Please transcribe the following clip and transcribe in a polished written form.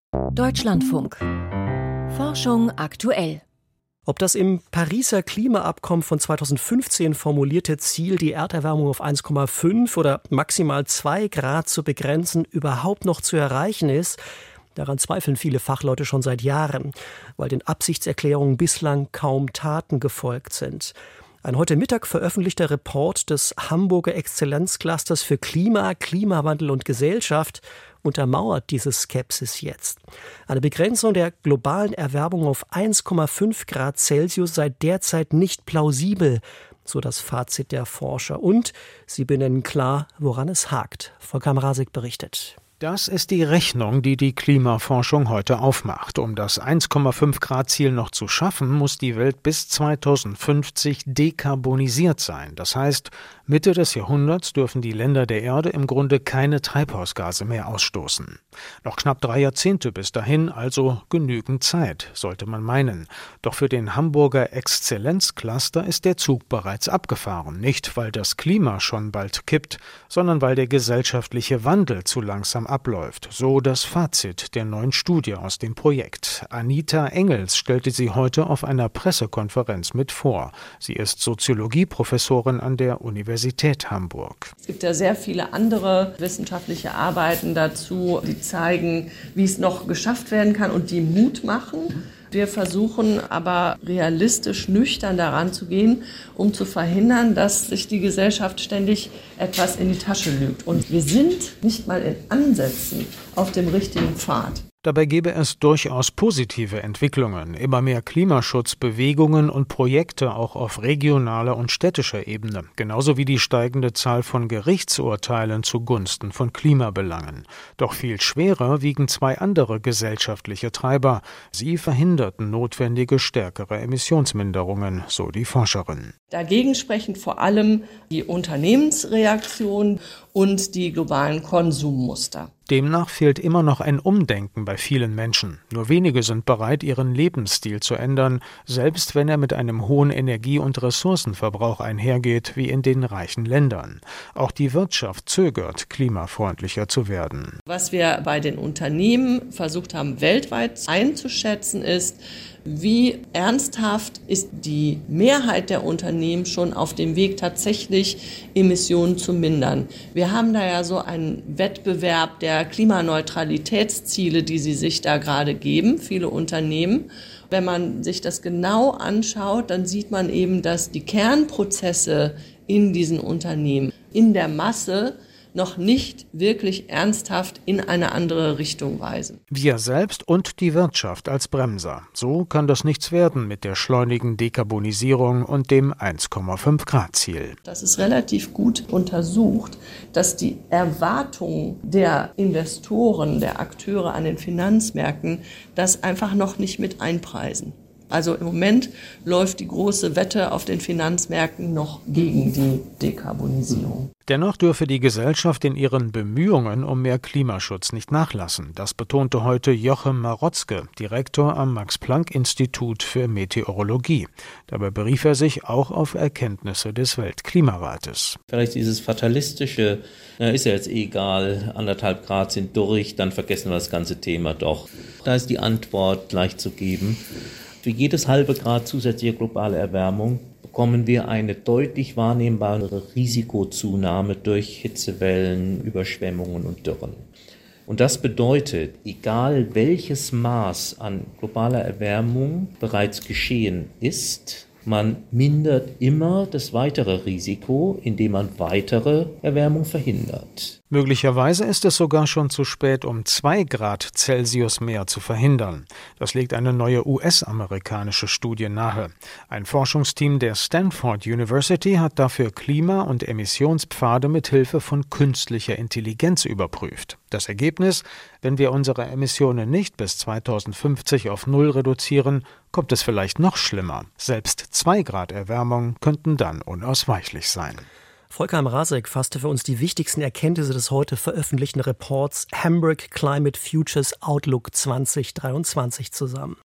Deutschlandfunk. Forschung aktuell. Ob das im Pariser Klimaabkommen von 2015 formulierte Ziel, die Erderwärmung auf 1,5 oder maximal 2 Grad zu begrenzen, überhaupt noch zu erreichen ist, daran zweifeln viele Fachleute schon seit Jahren, weil den Absichtserklärungen bislang kaum Taten gefolgt sind. Ein heute Mittag veröffentlichter Report des Hamburger Exzellenzclusters für Klima, Klimawandel und Gesellschaft untermauert diese Skepsis jetzt. Eine Begrenzung der globalen Erwärmung auf 1,5 Grad Celsius sei derzeit nicht plausibel, so das Fazit der Forscher. Und sie benennen klar, woran es hakt. Volker Mrazek berichtet. Das ist die Rechnung, die die Klimaforschung heute aufmacht. Um das 1,5-Grad-Ziel noch zu schaffen, muss die Welt bis 2050 dekarbonisiert sein. Das heißt, Mitte des Jahrhunderts dürfen die Länder der Erde im Grunde keine Treibhausgase mehr ausstoßen. Noch knapp 3 Jahrzehnte bis dahin, also genügend Zeit, sollte man meinen. Doch für den Hamburger Exzellenzcluster ist der Zug bereits abgefahren. Nicht, weil das Klima schon bald kippt, sondern weil der gesellschaftliche Wandel zu langsam abläuft. So das Fazit der neuen Studie aus dem Projekt. Anita Engels stellte sie heute auf einer Pressekonferenz mit vor. Sie ist Soziologieprofessorin an der Universität Hamburg. Es gibt ja sehr viele andere wissenschaftliche Arbeiten dazu, die zeigen, wie es noch geschafft werden kann und die Mut machen. Wir versuchen aber realistisch, nüchtern daran zu gehen, um zu verhindern, dass sich die Gesellschaft ständig etwas in die Tasche lügt. Und wir sind nicht mal in Ansätzen auf dem richtigen Pfad. Dabei gäbe es durchaus positive Entwicklungen, immer mehr Klimaschutzbewegungen und Projekte auch auf regionaler und städtischer Ebene, genauso wie die steigende Zahl von Gerichtsurteilen zugunsten von Klimabelangen. Doch viel schwerer wiegen 2 andere gesellschaftliche Treiber. Sie verhinderten notwendige stärkere Emissionsminderungen, so die Forscherin. Dagegen sprechen vor allem die Unternehmensreaktion und die globalen Konsummuster. Demnach fehlt immer noch ein Umdenken bei vielen Menschen. Nur wenige sind bereit, ihren Lebensstil zu ändern, selbst wenn er mit einem hohen Energie- und Ressourcenverbrauch einhergeht, wie in den reichen Ländern. Auch die Wirtschaft zögert, klimafreundlicher zu werden. Was wir bei den Unternehmen versucht haben, weltweit einzuschätzen, ist, wie ernsthaft ist die Mehrheit der Unternehmen schon auf dem Weg, tatsächlich Emissionen zu mindern. Wir haben da ja so einen Wettbewerb der Klimaneutralitätsziele, die sie sich da gerade geben, viele Unternehmen. Wenn man sich das genau anschaut, dann sieht man eben, dass die Kernprozesse in diesen Unternehmen in der Masse noch nicht wirklich ernsthaft in eine andere Richtung weisen. Wir selbst und die Wirtschaft als Bremser. So kann das nichts werden mit der schleunigen Dekarbonisierung und dem 1,5-Grad-Ziel. Das ist relativ gut untersucht, dass die Erwartungen der Investoren, der Akteure an den Finanzmärkten das einfach noch nicht mit einpreisen. Also im Moment läuft die große Wette auf den Finanzmärkten noch gegen die Dekarbonisierung. Dennoch dürfe die Gesellschaft in ihren Bemühungen um mehr Klimaschutz nicht nachlassen. Das betonte heute Jochem Marotzke, Direktor am Max-Planck-Institut für Meteorologie. Dabei berief er sich auch auf Erkenntnisse des Weltklimarates. Vielleicht dieses fatalistische, ist ja jetzt egal, 1,5 Grad sind durch, dann vergessen wir das ganze Thema doch. Da ist die Antwort leicht zu geben. Für jedes halbe Grad zusätzliche globale Erwärmung bekommen wir eine deutlich wahrnehmbare Risikozunahme durch Hitzewellen, Überschwemmungen und Dürren. Und das bedeutet, egal welches Maß an globaler Erwärmung bereits geschehen ist, man mindert immer das weitere Risiko, indem man weitere Erwärmung verhindert. Möglicherweise ist es sogar schon zu spät, um 2 Grad Celsius mehr zu verhindern. Das legt eine neue US-amerikanische Studie nahe. Ein Forschungsteam der Stanford University hat dafür Klima- und Emissionspfade mit Hilfe von künstlicher Intelligenz überprüft. Das Ergebnis: Wenn wir unsere Emissionen nicht bis 2050 auf 0 reduzieren, kommt es vielleicht noch schlimmer. Selbst 2 Grad Erwärmung könnten dann unausweichlich sein. Volker Mrazek fasste für uns die wichtigsten Erkenntnisse des heute veröffentlichten Reports Hamburg Climate Futures Outlook 2023 zusammen.